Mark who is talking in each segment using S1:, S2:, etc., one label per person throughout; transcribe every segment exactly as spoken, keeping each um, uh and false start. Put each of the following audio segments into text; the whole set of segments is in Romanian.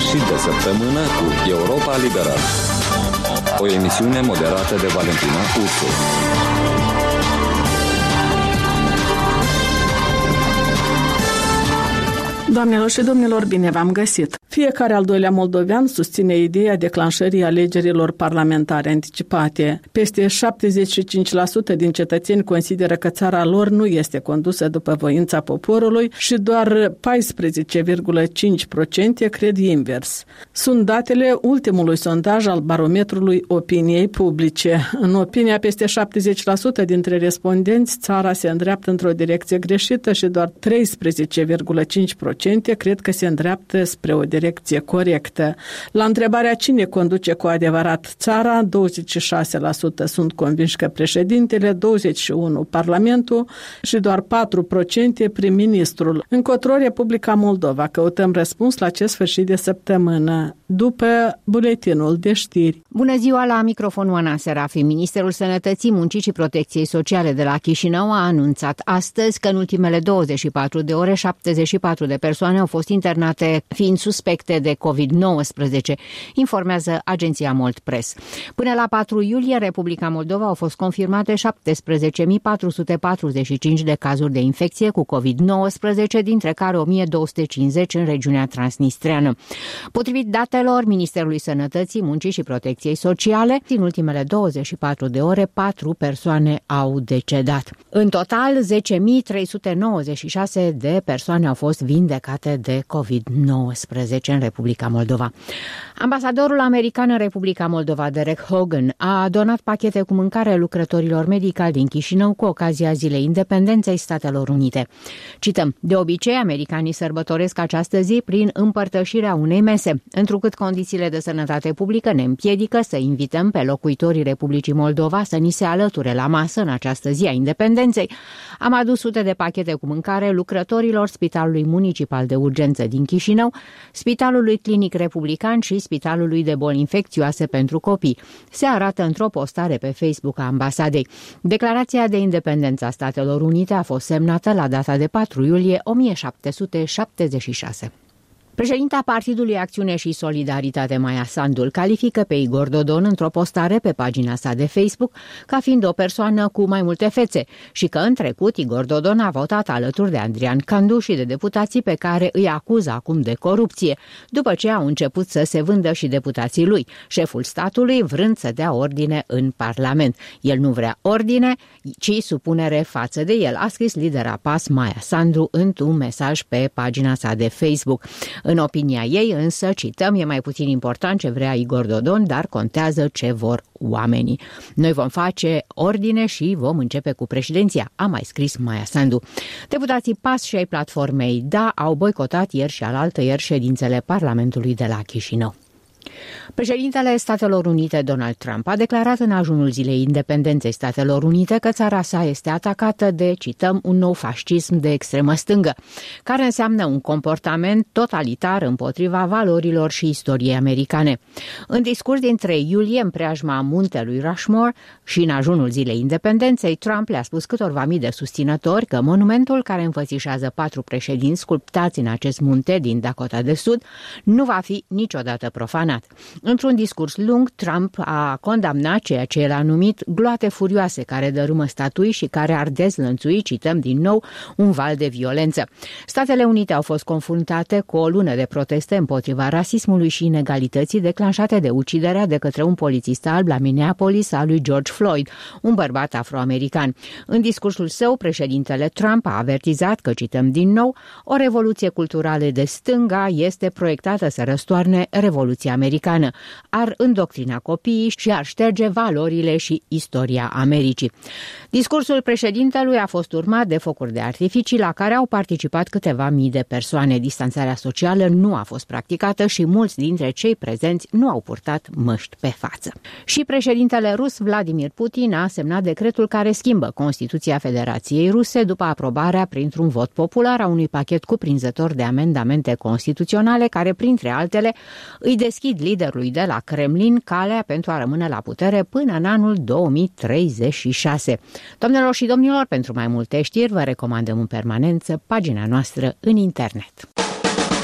S1: sfârșit de săptămână cu Europa Liberă, o emisiune moderată de Valentina Ursu.
S2: Doamnelor și domnilor, bine v-am găsit! Fiecare al doilea moldovean susține ideea declanșării alegerilor parlamentare anticipate. Peste șaptezeci și cinci la sută din cetățeni consideră că țara lor nu este condusă după voința poporului și doar paisprezece virgulă cinci la sută cred invers. Sunt datele ultimului sondaj al barometrului opiniei publice. În opinia peste șaptezeci la sută dintre respondenți, țara se îndreaptă într-o direcție greșită și doar treisprezece virgulă cinci la sută cred că se îndreaptă spre o direcție corectă. La întrebarea cine conduce cu adevărat țara, douăzeci și șase la sută sunt convinși că președintele, douăzeci și unu la sută Parlamentul și doar patru la sută prim-ministrul. Încotro Republica Moldova. Căutăm răspuns la acest sfârșit de săptămână, după buletinul de știri.
S3: Bună ziua, la microfonul Ana Serafi. Ministerul Sănătății, Muncii și Protecției Sociale de la Chișinău a anunțat astăzi că în ultimele douăzeci și patru de ore șaptezeci și patru de persoane au fost internate fiind suspecte de covid nouăsprezece, informează agenția Mold Press. Până la patru iulie, Republica Moldova au fost confirmate șaptesprezece mii patru sute patruzeci și cinci de cazuri de infecție cu covid nouăsprezece, dintre care o mie două sute cincizeci în regiunea transnistreană. Potrivit datelor Ministerului Sănătății, Muncii și Protecției Sociale, în ultimele douăzeci și patru de ore, patru persoane au decedat. În total, zece mii trei sute nouăzeci și șase de persoane au fost vindecate de covid nouăsprezece în Republica Moldova. Ambasadorul american în Republica Moldova, Derek Hogan, a donat pachete cu mâncare lucrătorilor medicali din Chișinău cu ocazia Zilei Independenței Statelor Unite. Cităm: de obicei, americanii sărbătoresc această zi prin împărtășirea unei mese, întrucât condițiile de sănătate publică ne împiedică să invităm pe locuitorii Republicii Moldova să ni se alăture la masă în această zi a independenței. Am adus sute de pachete cu mâncare lucrătorilor Spitalului Municipal de Urgență din Chișinău, Spitalului Clinic Republican și Spitalului de Boli Infecțioase pentru Copii. Se arată într-o postare pe Facebook a ambasadei. Declarația de independență a Statelor Unite a fost semnată la data de patru iulie o mie șapte sute șaptezeci și șase. Președinta Partidului Acțiune și Solidaritate, Maia Sandu, califică pe Igor Dodon într-o postare pe pagina sa de Facebook ca fiind o persoană cu mai multe fețe și că în trecut Igor Dodon a votat alături de Andrian Candu și de deputații pe care îi acuză acum de corupție, după ce au început să se vândă și deputații lui, șeful statului vrând să dea ordine în Parlament. El nu vrea ordine, ci supunere față de el, a scris lidera P A S Maia Sandu într-un mesaj pe pagina sa de Facebook. În opinia ei, însă, cităm, e mai puțin important ce vrea Igor Dodon, dar contează ce vor oamenii. Noi vom face ordine și vom începe cu președinția, a mai scris Maia Sandu. Deputații P A S și ai platformei Da au boicotat ieri și alaltăieri ședințele Parlamentului de la Chișinău. Președintele Statelor Unite, Donald Trump, a declarat în ajunul Zilei Independenței Statelor Unite că țara sa este atacată de, cităm, un nou fascism de extremă stângă, care înseamnă un comportament totalitar împotriva valorilor și istoriei americane. În discurs din trei iulie, în preajma muntelui Rushmore și în ajunul Zilei Independenței, Trump le-a spus câtorva mii de susținători că monumentul care înfățișează patru președinți sculptați în acest munte din Dakota de Sud nu va fi niciodată profanat. Într-un discurs lung, Trump a condamnat ceea ce el a numit gloate furioase care dărâmă statui și care ar dezlănțui, cităm din nou, un val de violență. Statele Unite au fost confruntate cu o lună de proteste împotriva rasismului și inegalității declanșate de uciderea de către un polițist alb la Minneapolis a lui George Floyd, un bărbat afroamerican. În discursul său, președintele Trump a avertizat că, cităm din nou, o revoluție culturală de stânga este proiectată să răstoarne Revoluția Americană, ar îndoctrina copiii și ar șterge valorile și istoria Americii. Discursul președintelui a fost urmat de focuri de artificii la care au participat câteva mii de persoane. Distanțarea socială nu a fost practicată și mulți dintre cei prezenți nu au purtat măști pe față. Și președintele rus Vladimir Putin a semnat decretul care schimbă Constituția Federației Ruse după aprobarea printr-un vot popular a unui pachet cuprinzător de amendamente constituționale care, printre altele, îi deschid liderului de la Kremlin calea pentru a rămâne la putere până în anul două mii treizeci și șase. Doamnelor și domnilor, pentru mai multe știri vă recomandăm în permanență pagina noastră în internet.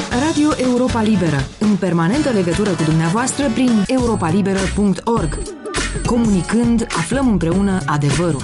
S4: Radio Europa Liberă, în permanentă legătură cu dumneavoastră prin europa liberă punct org. Comunicând, aflăm împreună adevărul.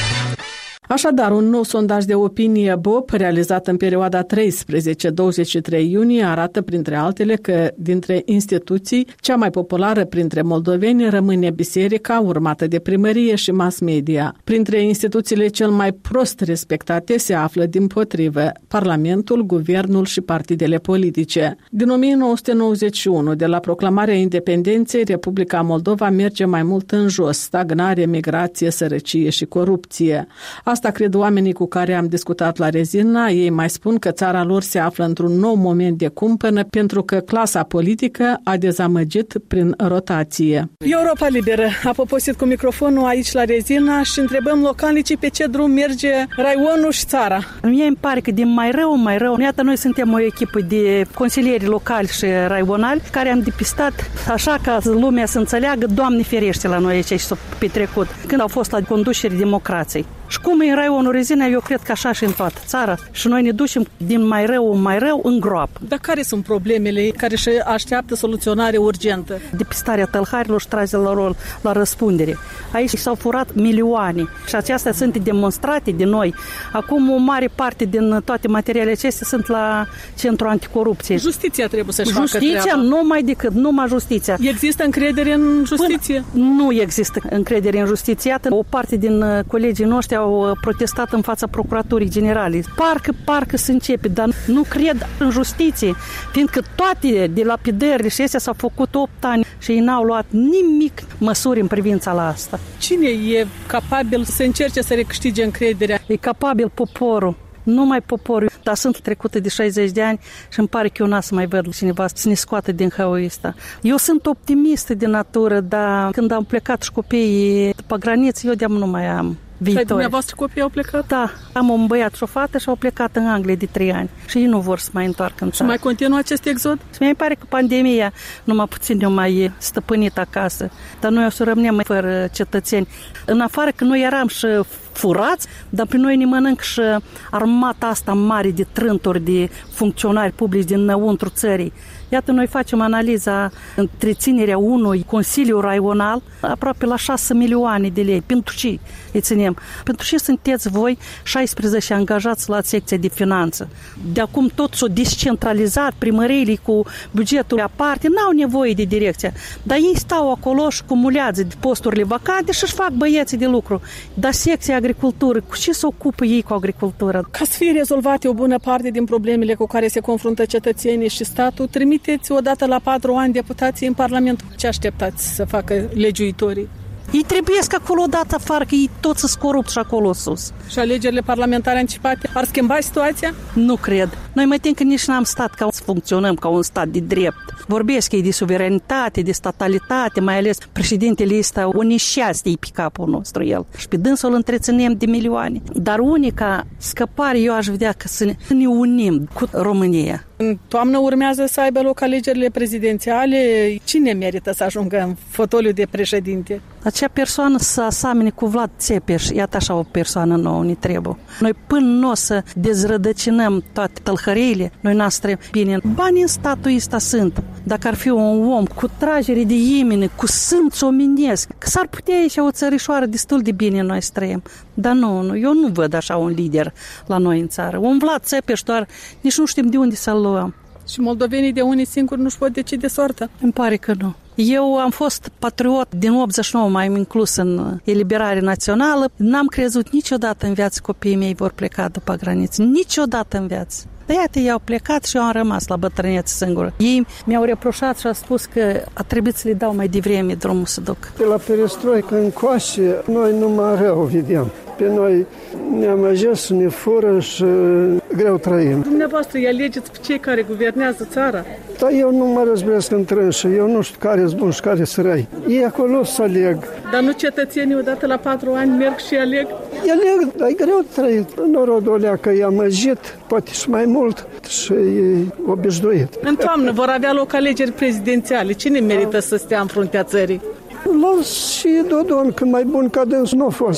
S2: Așadar, un nou sondaj de opinie B O P realizat în perioada treisprezece douăzeci și trei iunie arată, printre altele, că dintre instituții, cea mai populară printre moldoveni rămâne biserica, urmată de primărie și mass media. Printre instituțiile cel mai prost respectate se află, dimpotrivă, Parlamentul, Guvernul și partidele politice. Din o mie nouă sute nouăzeci și unu, de la proclamarea independenței, Republica Moldova merge mai mult în jos: stagnare, migrație, sărăcie și corupție. Asta cred oamenii cu care am discutat la Rezina. Ei mai spun că țara lor se află într-un nou moment de cumpănă pentru că clasa politică a dezamăgit prin rotație. Europa Liberă a poposit cu microfonul aici la Rezina și întrebăm localnicii pe ce drum merge raionul și țara.
S5: Mie îmi pare că din mai rău, mai rău. Iată, noi suntem o echipă de consilieri locali și raionali care am depistat așa ca lumea să înțeleagă, Doamne ferește la noi aici și s-a petrecut când au fost la conducere democrației. Și cum e în raionul Rezina, eu cred că așa și în toată țara. Și noi ne ducem din mai rău în mai rău în groapă.
S2: Dar care sunt problemele care și așteaptă soluționare urgentă?
S5: Depistarea tălharilor și tragerea lor la răspundere. Aici s-au furat milioane și acestea sunt demonstrate de noi. Acum o mare parte din toate materialele acestea sunt la Centrul Anticorupție.
S2: Justiția trebuie să-și facă
S5: Justiția,
S2: treaba.
S5: numai decât, numai justiția.
S2: Există încredere în justiție?
S5: Până nu există încredere în justiție. Iată, o parte din colegii noștri au protestat în fața Procuraturii Generale. Parcă, parcă se începe, dar nu cred în justiție, fiindcă toate dilapidările și astea s-au făcut opt ani și ei n-au luat nimic măsuri în privința la asta.
S2: Cine e capabil să încerce să recâștige încrederea?
S5: E capabil poporul. Numai poporul, dar sunt trecute de șaizeci de ani și îmi pare că eu n-am să mai văd cineva să ne scoată din hăul ăsta. Eu sunt optimistă de natură, dar când am plecat și copiii pe graniță, eu de-am nu mai am viitor. Și
S2: dumneavoastră copiii au plecat?
S5: Da, am un băiat și o fată și au plecat în Anglia de trei ani și ei nu vor să mai întoarcă în țară.
S2: Și mai continuă acest exod?
S5: Și mi pare că pandemia numai puțin ne-a mai stăpânit acasă, dar noi o să rămânem fără cetățeni. În afară că noi eram și furați, dar prin noi ne mănânc și armata asta mare de trânturi, de funcționari publici din înăuntru țării. Iată, noi facem analiza întreținerea unui consiliu raional aproape la șase milioane de lei. Pentru ce îi ținem? Pentru ce sunteți voi șaisprezece angajați la secția de finanță? De acum tot s-o descentralizat, primăriile cu bugetul aparte, n-au nevoie de direcția. Dar ei stau acolo și cumulează posturile vacante și își fac băieții de lucru. Dar secția agricultură, cu ce se ocupă ei cu agricultura?
S2: Ca să fie rezolvate o bună parte din problemele cu care se confruntă cetățenii și statul, trimiteți odată la patru ani deputații în Parlament. Ce așteptați să facă legiuitorii?
S5: Ei trebuie să acolo odată afară, că ei toți sunt corupți și acolo sus.
S2: Și alegerile parlamentare anticipate ar schimba situația?
S5: Nu cred. Noi mai tin că nici n-am stat ca să funcționăm ca un stat de drept. Vorbesc ei de suveranitate, de statalitate, mai ales președintele ăsta o neșeastie pe capul nostru el. Și pe dânsul îl întreținem de milioane. Dar unica scăpare eu aș vedea că să ne, să ne unim cu România.
S2: În toamnă urmează să aibă loc alegerile prezidențiale. Cine merită să ajungă în fotoliu de președinte?
S5: Acea persoană să asamene cu Vlad Țepeș, iată așa o persoană nouă ne trebuie. Noi până nu o să dezrădăcinăm toate tălhăriile, noi noastre bine, banii în statul ăsta sunt. Dacă ar fi un om cu tragere de imene, cu simț omenesc, că s-ar putea aici o țărișoară destul de bine noi străim. Dar nu, nu, eu nu văd așa un lider la noi în țară. Un Vlad Țepeș doar, nici nu știm de unde să-l luăm.
S2: Și moldovenii de unii singuri nu-și pot decide soarta?
S5: Îmi pare că nu. Eu am fost patriot din optzeci și nouă, m-am inclus în eliberare națională. N-am crezut niciodată în viață copiii mei vor pleca după graniță. Niciodată în viață. Dar iată, ei au plecat și eu am rămas la bătrânețe singură. Ei mi-au reproșat și au spus că a trebuit să le dau mai devreme drumul să duc.
S6: De la perestroică încoace, noi numai rău vedem. Pe noi ne-am ajuns, ne fură și greu trăim.
S2: Dumneavoastră îi alegeți pe cei care guvernează țara?
S6: Dar eu nu mă răzbresc între înși, eu nu știu care sunt bun și care sunt răi. Ei acolo să aleg.
S2: Dar nu cetățenii odată la patru ani merg și aleg?
S6: Ei aleg, dar e greu trăit. Norodul ălea că i-a amăjit, poate și mai mult, și e obișnuit.
S2: În toamnă vor avea loc alegeri prezidențiale. Cine merită să stea în fruntea țării?
S6: Las și Dodon, că mai bun ca dânsul nu a fost.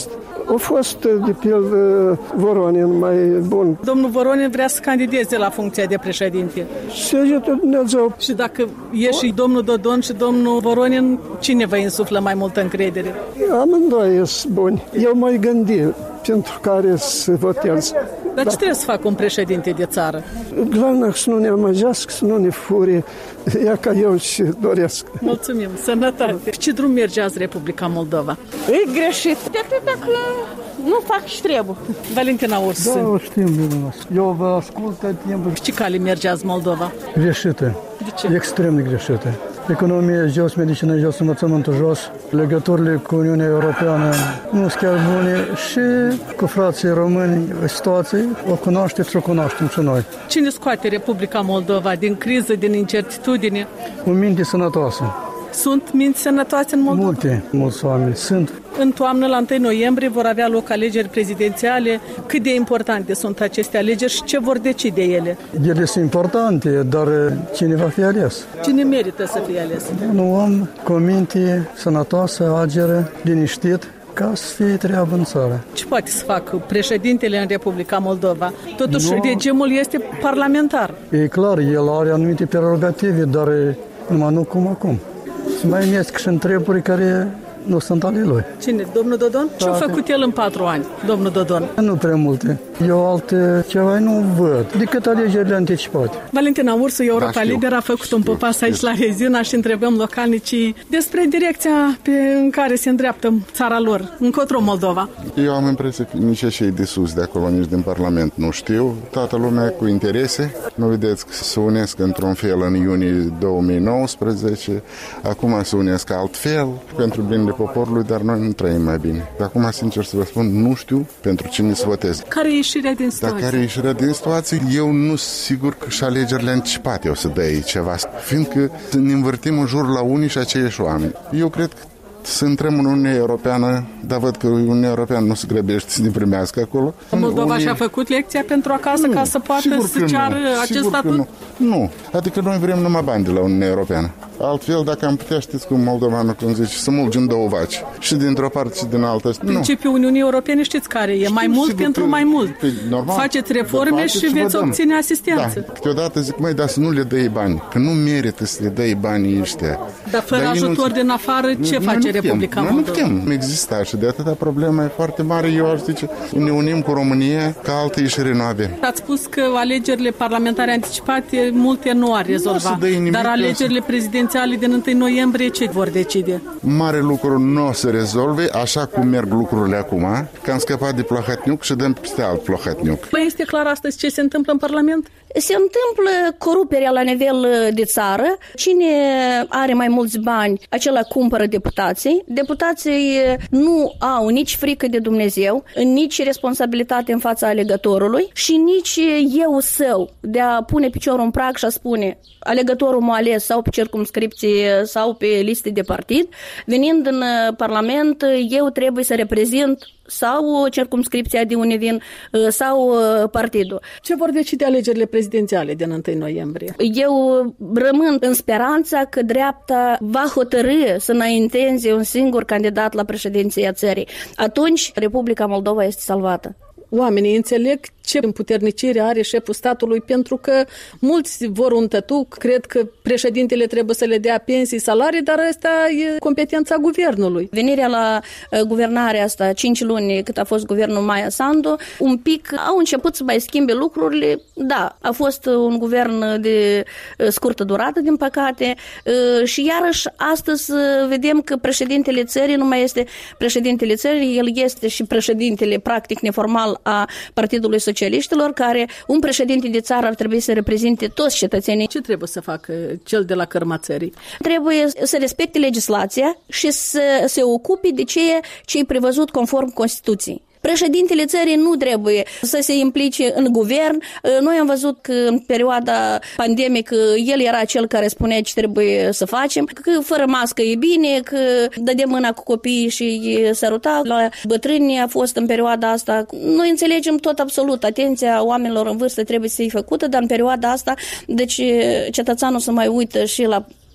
S6: A fost, de pildă, Voronin mai bun.
S2: Domnul Voronin vrea să candideze la funcția de președinte.
S6: Și ajută Dumnezeu.
S2: Și dacă e și domnul Dodon și domnul Voronin, cine vă insuflă mai multă încredere?
S6: Amândoi sunt buni. Eu mai gândi pentru care să votez.
S2: Dar ce trebuie să facă un președinte de țară?
S6: Главное, să nu ne amăgească, să nu ne fure. Ea ca eu și doresc.
S2: Mulțumim, sănătate. Ce drum merge azi Republica Moldova?
S7: E greșit. De atât dacă nu fac și trebuie.
S2: Valentina Ursu.
S8: Da, o știm bine. Eu vă ascult tot timpul.
S2: Ce cale merge azi Moldova?
S8: Greșită.
S2: De ce?
S8: Extrem de greșită. Economia jos, medicină jos, învățământul jos, legăturile cu Uniunea Europeană nu sunt chiar bune și cu frații români situații o cunoașteți și o cunoaștem și noi.
S2: Cine scoate Republica Moldova din criză, din incertitudine?
S8: O minte sănătoasă.
S2: Sunt minți sănătoase în Moldova?
S8: Multe, mulți oameni sunt.
S2: În toamnă, la întâi noiembrie, vor avea loc alegeri prezidențiale. Cât de importante sunt aceste alegeri și ce vor decide ele?
S8: Ele sunt importante, dar cine va fi ales?
S2: Cine merită să fie ales?
S8: Un om cu o minte sănătoasă, ageră, liniștit, ca să fie treabă în țară.
S2: Ce poate să facă președintele în Republica Moldova? Totuși,
S8: nu.
S2: regimul este parlamentar.
S8: E clar, el are anumite prerogative, dar numai nu cum acum. Se mai mesc și întrebări care nu sunt ale lui.
S2: Cine? Domnul Dodon? Ce-a făcut el în patru ani, domnul Dodon?
S8: Nu prea multe. Eu alte ceva nu văd, decât alegerile anticipate.
S2: Valentina Ursu, Europa
S9: da,
S2: Liberă, a făcut știu, un popas aici știu. la Rezina și întrebăm localnicii despre direcția pe, în care se îndreaptă țara lor, încotro Moldova.
S9: Eu am impresia că nici cei de sus, de acolo, nici din Parlament nu știu. Toată lumea cu interese. Nu vedeți că se unesc într-un fel în iunie două mii nouăsprezece, acum se unesc altfel pentru binele poporului, dar noi nu trăim mai bine. Acum, sincer să vă spun, nu știu pentru cine să votez.
S2: Care e ieșirea din situație?
S9: Dar care e ieșirea din situație? Eu nu sigur că și alegerile anticipate o să dea ceva, fiindcă ne învârtim în jur la unii și aceiași oameni. Eu cred că să intrăm în Uniunea Europeană, dar văd că Uniunea Europeană nu se grăbește să ne primească acolo.
S2: Moldova
S9: Unii...
S2: și-a făcut lecția pentru acasă
S9: nu,
S2: ca să poată să ceară acest statut?
S9: Nu. nu, adică noi vrem numai bani de la Uniunea Europeană. Altfel, dacă am putea, știți cum moldovanul, cum zice, să mulgem două vaci. Și dintr-o parte și din altă.
S2: Principiul Uniunii Europene știți care e? Știu, mai mult pentru mai mult.
S9: Pe, normal,
S2: faceți reforme faceți și veți obține asistență.
S9: Da, câteodată zic, măi, dar să nu le dai bani, că nu merită să le dai banii ăștia.
S2: Dar fără dar ajutor nu... din afară, ce nu, face Republica Moldova?
S9: Nu putem exista și de atâta problemă e foarte mare. Eu aș zice, ne unim cu România, ca altă ieșire nu avem.
S2: Ați spus că alegerile parlamentare anticipate multe nu ar rezolva, dar alegerile prezidențiale din întâi noiembrie ce vor decide?
S9: Mare lucru nu o să rezolve, așa cum merg lucrurile acum, că am scăpat de Plohatniuc și dăm peste alt Plohatniuc.
S2: Păi este clar astăzi ce se întâmplă în Parlament?
S7: Se întâmplă coruperea la nivel de țară. Cine are mai mulți bani, acela cumpără deputații. Deputații nu au nici frică de Dumnezeu, nici responsabilitate în fața alegătorului și nici eu său de a pune piciorul în prag și a spune alegătorul m-a ales sau pe circumscripție sau pe liste de partid. Venind în Parlament, eu trebuie să reprezint sau circumscripția de unde vin sau partidul.
S2: Ce vor decide alegerile prezidențiale din întâi noiembrie?
S7: Eu rămân în speranța că dreapta va hotărî să înainteze un singur candidat la președinția țării. Atunci Republica Moldova este salvată.
S2: Oamenii înțeleg ce împuternicire are șeful statului, pentru că mulți vor un tătuc, cred că președintele trebuie să le dea pensii, salarii, dar asta e competența guvernului.
S7: Venirea la uh, guvernarea asta, cinci luni cât a fost guvernul Maia Sandu, un pic au început să mai schimbe lucrurile. Da, a fost un guvern de uh, scurtă durată, din păcate, uh, și iarăși astăzi uh, vedem că președintele țării nu mai este președintele țării, el este și președintele practic neformal a Partidului Socialiștilor, care un președinte de țară ar trebui să reprezinte toți cetățenii.
S2: Ce trebuie să facă cel de la cărma țării?
S7: Trebuie să respecte legislația și să se ocupe de ceea ce e prevăzut conform Constituției. Președintele țării nu trebuie să se implice în guvern. Noi am văzut că în perioada pandemică el era cel care spunea ce trebuie să facem, că fără mască e bine, că dădea mâna cu copiii și îi săruta. La bătrâni a fost în perioada asta. Noi înțelegem tot absolut. Atenția oamenilor în vârstă trebuie să fie făcută, dar în perioada asta, deci cetățeanul să mai uită și la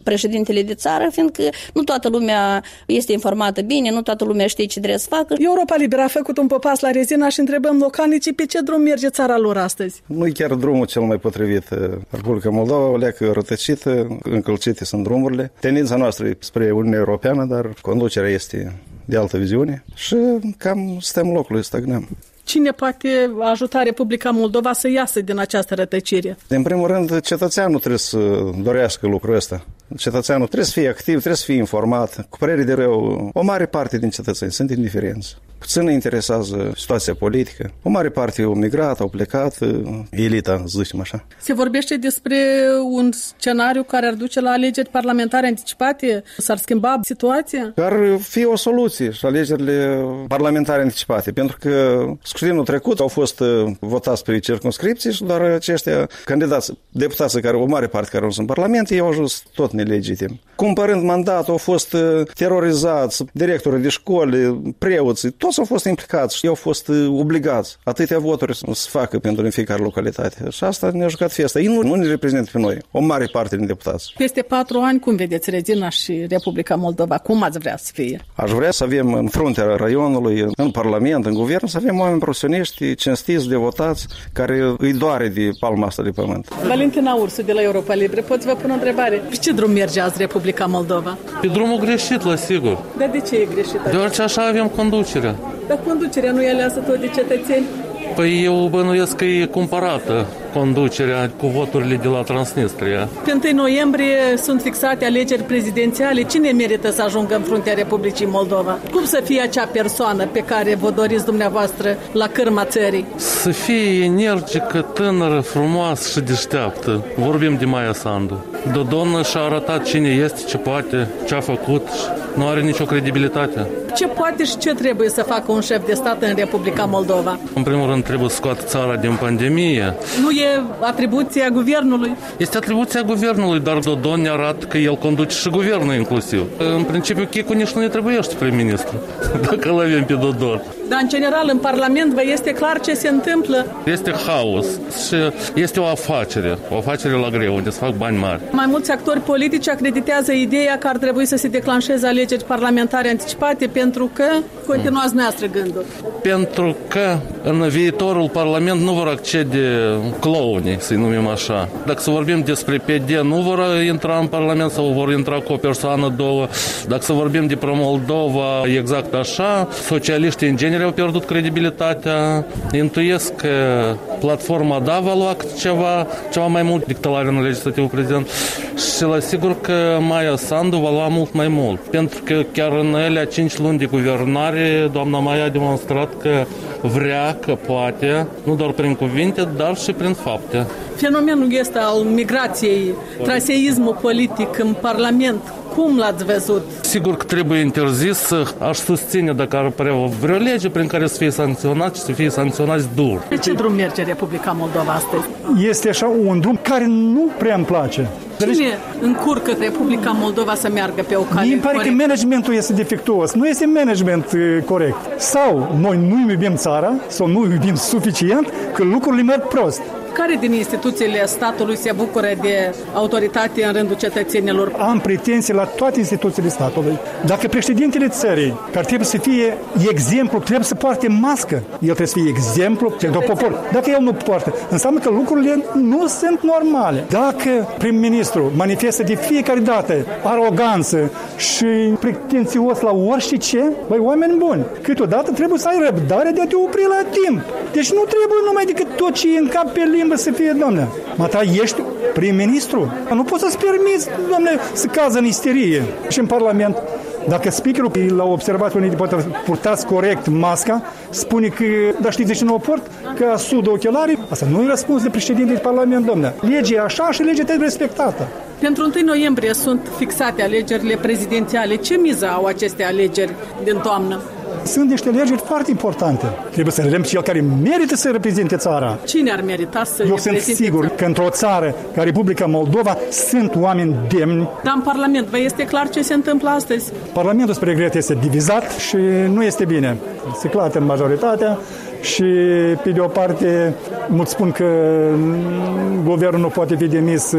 S7: președintele de țară, fiindcă nu toată lumea este informată bine, nu toată lumea știe ce trebuie să facă.
S2: Europa Liberă a făcut un popas la rezina și întrebăm localnicii pe ce drum merge țara lor astăzi.
S10: Nu e chiar drumul cel mai potrivit. Republica Moldova o leacă rătăcită, încălcite sunt drumurile. Tendința noastră e spre Uniunea Europeană, dar conducerea este de altă viziune și cam stăm locului, stagnăm.
S2: Cine poate ajuta Republica Moldova să iasă din această rătăcire?
S10: În primul rând, cetățeanul trebuie să dorească lucrul ăsta. Cetățeanul trebuie să fie activ, trebuie să fie informat. Cu părere de rău, o mare parte din cetățeni sunt indiferenți. Puțin ne interesează situația politică. O mare parte au migrat, au plecat, elita, să zicem așa.
S2: Se vorbește despre un scenariu care ar duce la alegeri parlamentare anticipate? S-ar schimba situația?
S10: Ar fi o soluție și alegerile parlamentare anticipate, pentru că scrutinul trecut au fost votați pe circumscripții și doar aceștia candidați, deputații care, o mare parte care au sunt în Parlament, ei au ajuns tot nelegitim. Cumpărând mandatul, au fost terorizați, directorii de școli, preoții, toți au fost implicați și au fost obligați atâtea voturi să facă pentru în fiecare localitate. Și asta ne-a jucat festa. Ei nu, nu ne reprezintă pe noi, o mare parte din deputați.
S2: Peste patru ani, cum vedeți rezina și Republica Moldova? Cum ați vrea să fie?
S10: Aș vrea să avem în fruntea raionului, în Parlament, în guvern, să avem oameni profesioniști, cinstiți, devotați, care îi doare de palma asta de pământ.
S2: Valentina Ursu de la Europa Liberă, pot să vă pun o întrebare? Pe ce drum merge azi Republica Moldova?
S11: Pe drumul greșit, la sigur.
S2: Dar de ce e greșit?
S11: Deoarece așa avem conducerea.
S2: Dar conducerea nu e aleasă tot de cetățeni?
S11: Păi eu bănuiesc că e cumpărată conducerea cu voturile de la Transnistria.
S2: Pe întâi noiembrie sunt fixate alegeri prezidențiale. Cine merită să ajungă în fruntea Republicii Moldova? Cum să fie acea persoană pe care vă doriți dumneavoastră la cârma țării?
S11: Să fie energică, tânără, frumoasă și deșteaptă. Vorbim de Maia Sandu. Dodon și-a arătat cine este, ce poate, ce a făcut și nu are nicio credibilitate.
S2: Ce poate și ce trebuie să facă un șef de stat în Republica Moldova?
S11: În primul rând trebuie să scoată țara din pandemie.
S2: Nu e atribuția guvernului?
S11: Este atribuția guvernului, dar Dodon ne arată că el conduce și guvernul inclusiv. În principiu, Chicu nici nu ne trebuiește prim-ministru, dacă îl avem pe Dodon.
S2: Dar, în general, în Parlament vă este clar ce se întâmplă?
S11: Este haos și este o afacere, o afacere la greu, unde se fac bani mari.
S2: Mai mulți actori politici acreditează ideea că ar trebui să se declanșeze alegeri parlamentare anticipate pentru că, continuați noastră gândul.
S11: Pentru că în viitorul Parlament nu vor accede clownii, să-i numim așa. Dacă să vorbim despre P D, nu vor intra în Parlament sau vor intra cu o persoană, două. Dacă să vorbim de pro-Moldova, exact așa. Socialiștii în genere au pierdut credibilitatea. Intuiesc că platforma da va lua ceva, ceva mai mult decât la în legislativul prezident și la sigur că Maia Sandu va lua mult mai mult. Pentru că chiar în ele cinci luni de guvernare, doamna Maia a demonstrat că vrea, că poate, nu doar prin cuvinte, dar și prin fapte.
S2: Fenomenul este al migrației, traseismul politic în Parlament. Cum l-ați văzut?
S11: Sigur că trebuie interzis, aș susține dacă ar apărea vreo lege prin care să fie sancționați și să fie sancționați dur.
S2: De ce drum merge Republica Moldova astăzi?
S12: Este așa un drum care nu prea îmi place.
S2: Cine încurcă Republica Moldova să meargă pe o cale?
S12: Mi pare corect? Că managementul este defectuos. Nu este management corect. Sau noi nu iubim țara, sau nu iubim suficient, că lucrurile merg prost.
S2: Care din instituțiile statului se bucură de autoritate în rândul cetățenilor?
S12: Am pretenții la toate instituțiile statului. Dacă președintele țării, care trebuie să fie exemplu, trebuie să poarte mască, el trebuie să fie exemplu pentru popor. Dacă el nu poartă, înseamnă că lucrurile nu sunt normale. Dacă prim-ministru manifestă de fiecare dată aroganță și pretențios la orice ce, băi, oameni buni, câteodată trebuie să ai răbdare de a te opri la timp. Deci nu trebuie numai decât tot ce e în cap pe limbă să fie, doamne. Mata, ești prim-ministru? Nu poți să-ți permiți, doamne, să cază în isterie. Și în Parlament, dacă speakerul l-a observat unii poate purtați corect masca, spune că, dar știți de ce nu o port? Că sudă ochelarii. Asta nu e răspuns de președinte de Parlament, doamne. Legea e așa și legea trebuie respectată.
S2: Pentru întâi noiembrie sunt fixate alegerile prezidențiale. Ce miză au aceste alegeri din toamnă?
S12: Sunt niște alegeri foarte importante. Trebuie să vedem cel care merită să reprezinte țara.
S2: Cine ar merita să
S12: Eu sunt sigur țara? Că într-o țară ca Republica Moldova sunt oameni demni.
S2: Dar în Parlament vă este clar ce se întâmplă astăzi?
S12: Parlamentul, spre regret, este divizat și nu este bine. Se clată în majoritatea și, pe de o parte, mulți spun că guvernul nu poate fi demis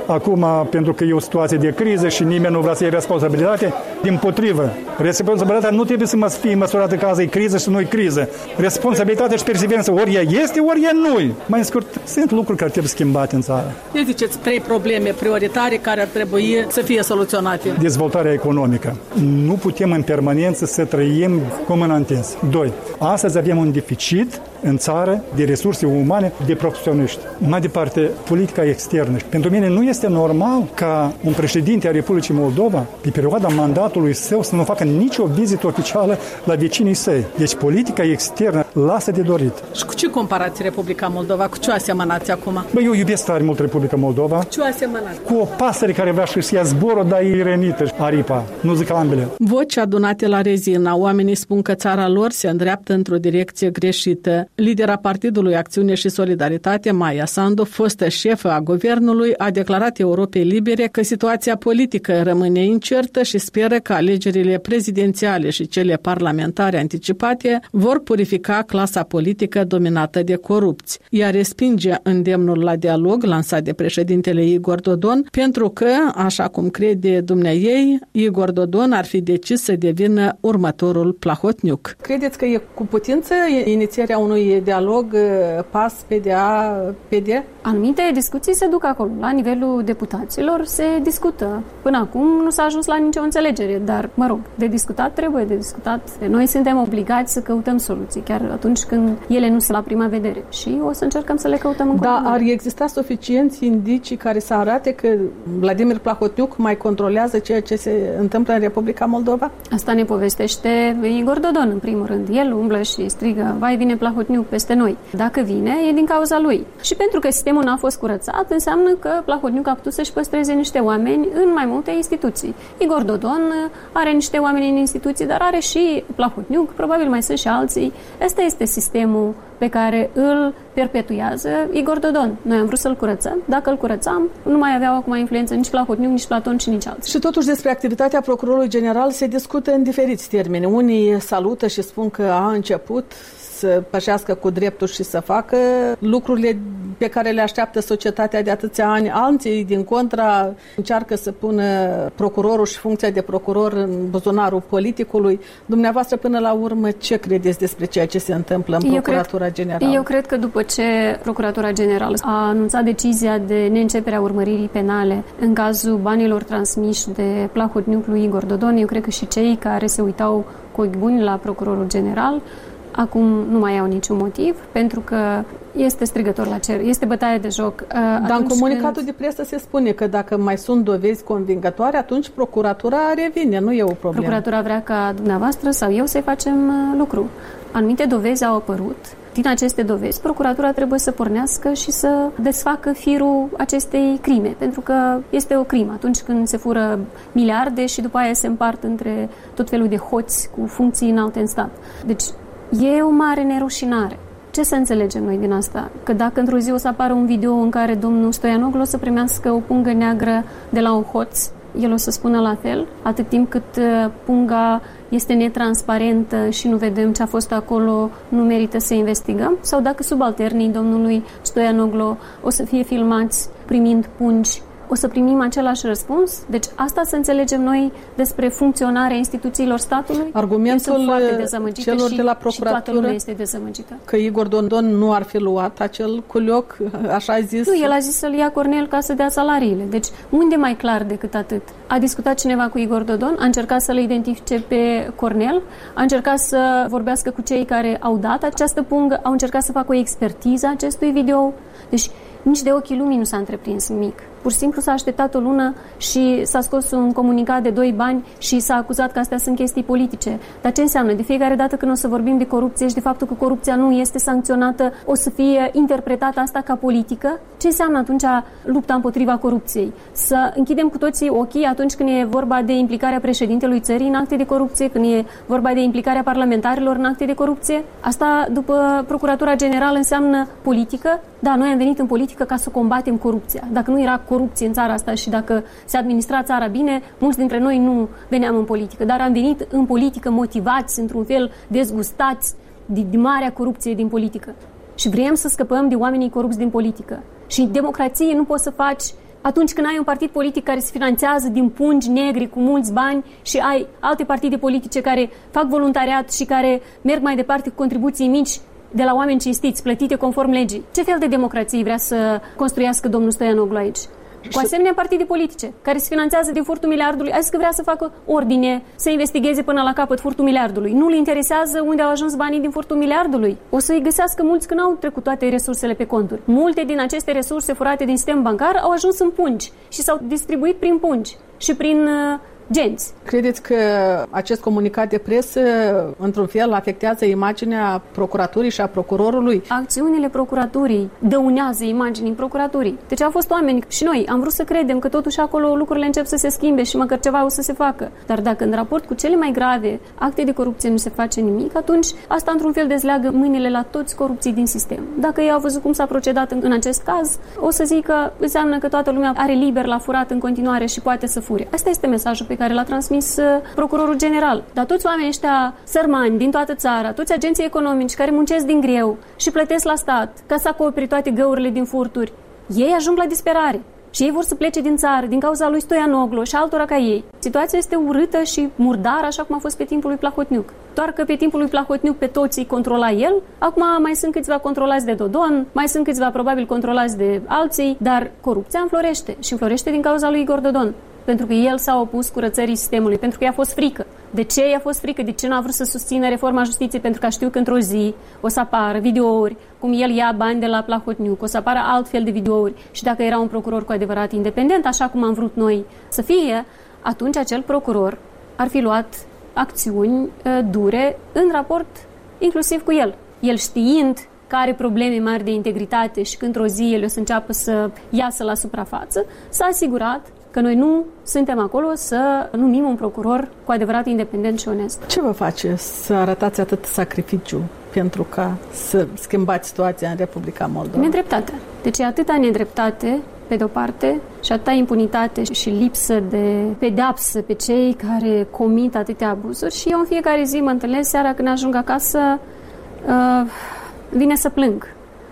S12: acum pentru că e o situație de criză și nimeni nu vrea să iei responsabilitate. Dimpotrivă, responsabilitatea nu trebuie să mă fie măsurată că azi e criză și nu e criză. Responsabilitatea și perseverență ori ea este, ori ea nu. Mai în scurt, sunt lucruri care trebuie schimbate în țară.
S2: Ce ziceți, trei probleme prioritare care ar trebui să fie soluționate?
S12: Dezvoltarea economică. Nu putem în permanență să trăim cum în întins. Doi. Astăzi avem un deficit în țară de resurse umane, de profesioniști. Mai departe, politica externă. Pentru mine nu este normal ca un președinte a Republicii Moldova, pe perioada mandatului său, să nu facă nicio vizită oficială la vecinii săi. Deci politica externă lasă de dorit.
S2: Și cu ce comparați Republica Moldova? Cu ce asemănați acum?
S12: Bă, eu iubesc tare mult Republica Moldova.
S2: Ce asemănați?
S12: Cu o pasăre care vrea să-și ia zborul, dar e rănită, aripa. Nu zic ambele.
S2: Voci adunate la Rezina. Oamenii spun că țara lor se îndreaptă într-o direcție greșită. Lidera Partidului Acțiune și Solidaritate, Maia Sandu, fostă șefă a guvernului, a declarat Europei Libere că situația politică rămâne incertă și speră că alegerile prezidențiale și cele parlamentare anticipate vor purifica clasa politică dominată de corupți. Ea respinge îndemnul la dialog lansat de președintele Igor Dodon, pentru că, așa cum crede dumneaei, Igor Dodon ar fi decis să devină următorul Plahotniuc. Credeți că e cu putință inițierea unui dialog pas P D A P D?
S13: Anumite discuții se duc acolo. La nivelul deputaților se discută. Până acum nu s-a ajuns la nicio înțelegere, dar, mă rog, de discutat trebuie de discutat. Noi suntem obligați să căutăm soluții, chiar atunci când ele nu sunt la prima vedere. Și o să încercăm să le căutăm în continuare.
S2: Da, ar exista suficienți indicii care să arate că Vladimir Plahotniuc mai controlează ceea ce se întâmplă în Republica Moldova?
S13: Asta ne povestește Igor Dodon, în primul rând. El umblă și strigă, vai, vine Plahotniuc peste noi. Dacă vine, e din cauza lui. Și pentru că sistemul n-a fost curățat, înseamnă că Plahotniuc a putut să-și păstreze niște oameni în mai multe instituții. Igor Dodon are niște oameni în instituții, dar are și Plahotniuc, probabil mai sunt și alții. Ăsta este sistemul pe care îl perpetuează Igor Dodon. Noi am vrut să-l curățăm. Dacă îl curățam, nu mai aveau acum influență nici Plahotniuc, nici Platon și nici alții.
S2: Și totuși despre activitatea procurorului general se discută în diferiți termeni. Unii salută și spun că a început să pășească cu dreptul și să facă lucrurile pe care le așteaptă societatea de atâția ani. Alții, din contra, încearcă să pună procurorul și funcția de procuror în buzunarul politicului. Dumneavoastră, până la urmă, ce credeți despre ceea ce se întâmplă în Procuratura Generală?
S13: Eu cred că după ce Procuratura Generală a anunțat decizia de neîncepere a urmăririi penale în cazul banilor transmiși de Plahotniuc lui Igor Dodon, eu cred că și cei care se uitau cu ochi buni la Procurorul General acum nu mai au niciun motiv, pentru că este strigător la cer, este bătaie de joc.
S2: Dar în comunicatul când... de presă se spune că dacă mai sunt dovezi convingătoare, atunci procuratura revine, nu e o problemă.
S13: Procuratura vrea ca dumneavoastră sau eu să-i facem lucru. Anumite dovezi au apărut. Din aceste dovezi, procuratura trebuie să pornească și să desfacă firul acestei crime, pentru că este o crimă atunci când se fură miliarde și după aia se împart între tot felul de hoți cu funcții înalte în stat. Deci e o mare nerușinare. Ce să înțelegem noi din asta? Că dacă într-o zi o să apară un video în care domnul Stoianoglu o să primească o pungă neagră de la un hoț, el o să spună la fel, atât timp cât punga este netransparentă și nu vedem ce a fost acolo, nu merită să investigăm? Sau dacă subalternii domnului Stoianoglu o să fie filmați primind pungi, o să primim același răspuns? Deci asta să înțelegem noi despre funcționarea instituțiilor statului.
S2: Argumentul celor
S13: și,
S2: de la procuratură
S13: este dezamăgită.
S2: Că Igor Dodon nu ar fi luat acel culioc, așa zis.
S13: Nu, el a zis să-l ia Cornel ca să dea salariile. Deci unde mai clar decât atât? A discutat cineva cu Igor Dodon, a încercat să-l identifice pe Cornel, a încercat să vorbească cu cei care au dat această pungă, au încercat să facă o expertiză a acestui video. Deci nici de ochii lumii nu s-a întreprins nimic. Pur și simplu s-a așteptat o lună și s-a scos un comunicat de doi bani și s-a acuzat că astea sunt chestii politice. Dar ce înseamnă? De fiecare dată când o să vorbim de corupție și de faptul că corupția nu este sancționată, o să fie interpretată asta ca politică? Ce înseamnă atunci lupta împotriva corupției? Să închidem cu toții ochii atunci când e vorba de implicarea președintelui țării în acte de corupție, când e vorba de implicarea parlamentarilor în acte de corupție? Asta, după Procuratura Generală, înseamnă politică? Da, noi am venit în politică ca să combatem corupția. Dacă nu era corupție în țara asta și dacă se administra țara bine, mulți dintre noi nu veneam în politică, dar am venit în politică motivați, într-un fel dezgustați de, de marea corupție din politică. Și vrem să scăpăm de oamenii corupți din politică. Și democrație nu poți să faci Atunci când ai un partid politic care se finanțează din pungi negri cu mulți bani și ai alte partide politice care fac voluntariat și care merg mai departe cu contribuții mici de la oameni cinstiți, plătite conform legii. Ce fel de democrație vrea să construiască domnul Stoianoglu aici? Cu asemenea partide politice, care se finanțează din furtul miliardului, a zis că vrea să facă ordine, să investigheze până la capăt furtul miliardului. Nu-l interesează unde au ajuns banii din furtul miliardului. O să-i găsească mulți când au trecut toate resursele pe conturi. Multe din aceste resurse furate din sistem bancar au ajuns în pungi și s-au distribuit prin pungi și prin uh, genți.
S2: Credeți că acest comunicat de presă, într-un fel, afectează imaginea procuraturii și a procurorului?
S13: Acțiunile procuraturii dăunează imaginii procuraturii. Deci au fost oameni și noi am vrut să credem că totuși acolo lucrurile încep să se schimbe și măcar ceva o să se facă. Dar dacă în raport cu cele mai grave acte de corupție nu se face nimic, atunci asta într-un fel dezleagă mâinile la toți corupții din sistem. Dacă ei au văzut cum s-a procedat în, în acest caz, o să zic că înseamnă că toată lumea are liber la furat în continuare și poate să fure. Asta este mesajul pe care l-a transmis uh, procurorul general. Dar toți oamenii ăștia sărmani din toată țara, toți agenții economici care muncesc din greu și plătesc la stat ca să acoperi toate găurile din furturi, ei ajung la disperare. Și ei vor să plece din țară din cauza lui Stoianoglu și altora ca ei. Situația este urâtă și murdară, așa cum a fost pe timpul lui Plahotniuc. Doar că pe timpul lui Plahotniuc pe toți îi controla el, acum mai sunt câțiva controlați de Dodon, mai sunt câțiva probabil controlați de alții, dar corupția înflorește și înflorește din cauza lui Igor Dodon. Pentru că el s-a opus curățării sistemului, pentru că i-a fost frică. De ce i-a fost frică? De ce nu a vrut să susțină reforma justiției? Pentru că știu că într-o zi o să apară videouri, cum el ia bani de la Plahotniuc, o să apară altfel de videouri. Și dacă era un procuror cu adevărat independent, așa cum am vrut noi să fie, atunci acel procuror ar fi luat acțiuni uh, dure în raport inclusiv cu el. El știind că are probleme mari de integritate și că într-o zi el o să înceapă să iasă la suprafață, s-a asigurat că noi nu suntem acolo să numim un procuror cu adevărat independent și onest.
S2: Ce vă face să arătați atât sacrificiu pentru ca să schimbați situația în Republica Moldova?
S13: Nedreptate. Deci e atâta nedreptate, pe de-o parte, și atâta impunitate și lipsă de pedeapsă pe cei care comit atâtea abuzuri. Și eu în fiecare zi mă întâlnesc seara când ajung acasă, uh, vine să plâng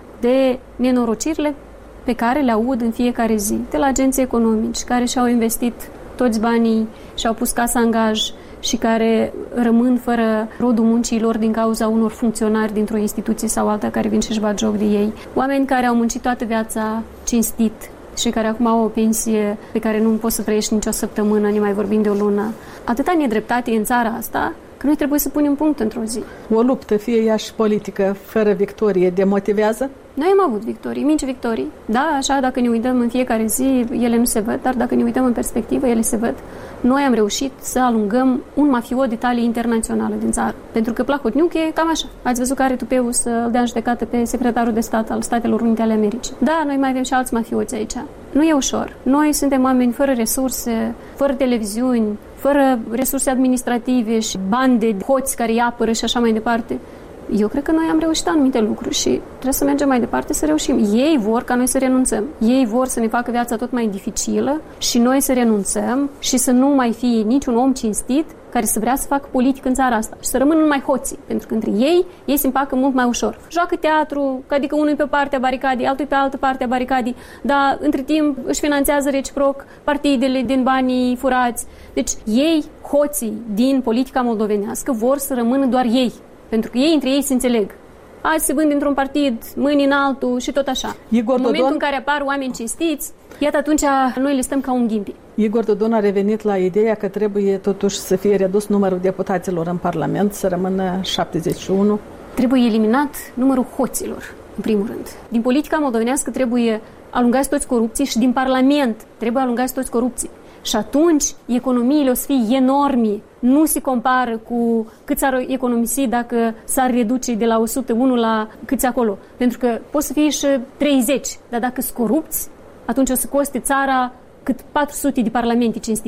S13: de nenorocirile pe care le aud în fiecare zi de la agenții economici care și-au investit toți banii și-au pus casa în gaj și care rămân fără rodul muncii lor din cauza unor funcționari dintr-o instituție sau alta care vin și-și bat joc de ei. Oameni care au muncit toată viața cinstit și care acum au o pensie pe care nu poți să trăiești nicio săptămână, ne mai vorbim de o lună. Atâta nedreptate în țara asta că noi trebuie să punem punct într-o zi.
S2: O luptă, fie ea și politică, fără victorie, demotivează?
S13: Noi am avut victorii, mici victorii. Da, așa, dacă ne uităm în fiecare zi, ele nu se văd, dar dacă ne uităm în perspectivă, ele se văd. Noi am reușit să alungăm un mafiot de talie internațională din țară. Pentru că Plahotniuc e cam așa. Ați văzut că are tupeul să-l dea în judecată pe secretarul de stat al Statelor Unite ale Americii. Da, noi mai avem și alți mafioți aici. Nu e ușor. Noi suntem oameni fără resurse, fără televiziuni, fără resurse administrative și bani de hoți care îi apără și așa mai departe. Eu cred că noi am reușit anumite lucruri și trebuie să mergem mai departe să reușim. Ei vor ca noi să renunțăm. Ei vor să ne facă viața tot mai dificilă și noi să renunțăm și să nu mai fie niciun om cinstit care să vrea să facă politică în țara asta și să rămână numai hoții, pentru că între ei, ei se împacă mult mai ușor. Joacă teatru, adică unul pe partea baricadii, altul pe altă parte a baricadii, dar între timp își finanțează reciproc partidele din banii furați. Deci ei, hoții din politica moldovenească, vor să rămână doar ei. Pentru că ei între ei se înțeleg. Azi se vând într-un partid, mâini în altul și tot așa.
S2: Igor
S13: în momentul
S2: Dodon...
S13: în care apar oameni cinstiți, iată atunci noi le stăm ca un ghimpi.
S2: Igor Dodon a revenit la ideea că trebuie totuși să fie redus numărul deputaților în Parlament, să rămână șaptezeci și unu.
S13: Trebuie eliminat numărul hoților, în primul rând. Din politica moldovenească trebuie alungați toți corupții și din Parlament trebuie alungați toți corupții. Și atunci economiile o să fie enorme. Nu se compară cu cât s-ar economisi dacă s-ar reduce de la o sută unu la câți acolo. Pentru că pot să fie și treizeci, dar dacă sunt corupți, atunci o să coste țara cât patru sute de parlamente cinstite.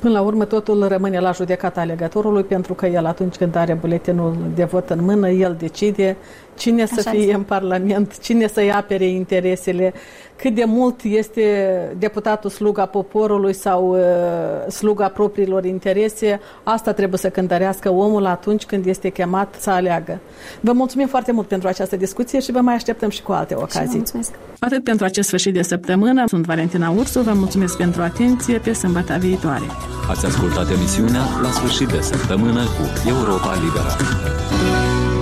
S2: Până la urmă, totul rămâne la judecata alegătorului, pentru că el, atunci când are buletinul de vot în mână, el decide cine Așa să fie este. în Parlament, cine să-i apere interesele, cât de mult este deputatul sluga poporului sau uh, sluga propriilor interese. Asta trebuie să cântărească omul atunci când este chemat să aleagă. Vă mulțumim foarte mult pentru această discuție și vă mai așteptăm și cu alte ocazii. Atât pentru acest sfârșit de săptămână. Sunt Valentina Ursu, vă mulțumesc pentru atenție, pe sâmbătă viitoare.
S1: Ați ascultat emisiunea La sfârșit de săptămână cu Europa Liberă.